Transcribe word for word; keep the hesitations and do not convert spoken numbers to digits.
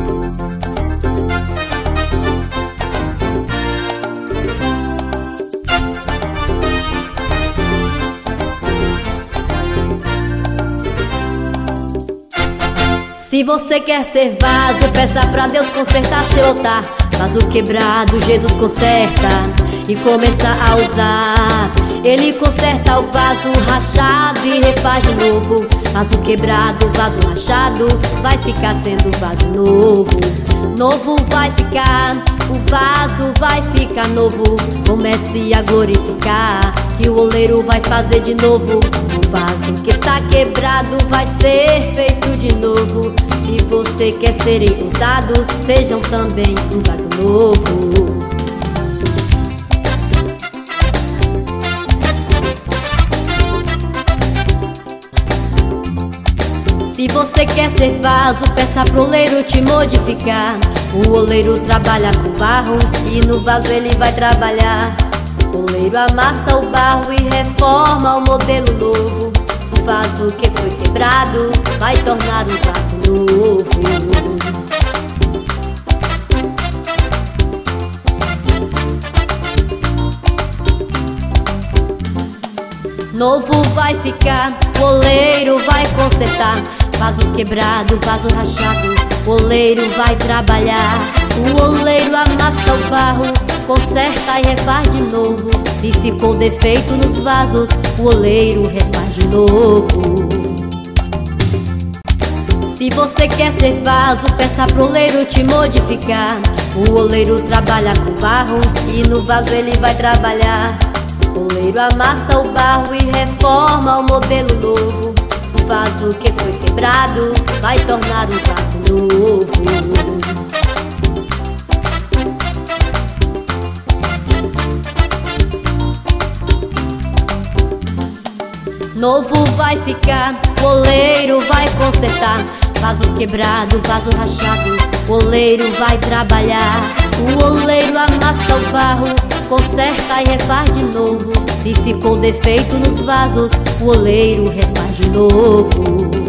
Se você quer ser vaso, peça pra Deus consertar seu altar. Vaso quebrado, Jesus conserta e começa a usar. Ele conserta o vaso rachado e refaz de novo. Vaso quebrado, vaso rachado, vai ficar sendo vaso novo. Novo vai ficar, o vaso vai ficar novo. Comece a glorificar, que o oleiro vai fazer de novo. O vaso que está quebrado vai ser feito de novo. Se você quer serem usados, sejam também um vaso novo. Se você quer ser vaso, peça pro oleiro te modificar. O oleiro trabalha com barro e no vaso ele vai trabalhar. O oleiro amassa o barro e reforma o modelo novo. O vaso que foi quebrado vai tornar um vaso novo. Novo vai ficar, o oleiro vai consertar. Vaso quebrado, vaso rachado, o oleiro vai trabalhar. O oleiro amassa o barro, conserta e refaz de novo. Se ficou defeito nos vasos, o oleiro refaz de novo. Se você quer ser vaso, peça pro oleiro te modificar. O oleiro trabalha com barro e no vaso ele vai trabalhar. O oleiro amassa o barro e reforma o modelo novo. O vaso que foi quebrado vai tornar um vaso novo. Novo vai ficar, o oleiro vai consertar. Vaso quebrado, vaso rachado, o oleiro vai trabalhar. O oleiro amassa o barro, conserta e refaz de novo. Se ficou defeito nos vasos, o oleiro refaz de novo.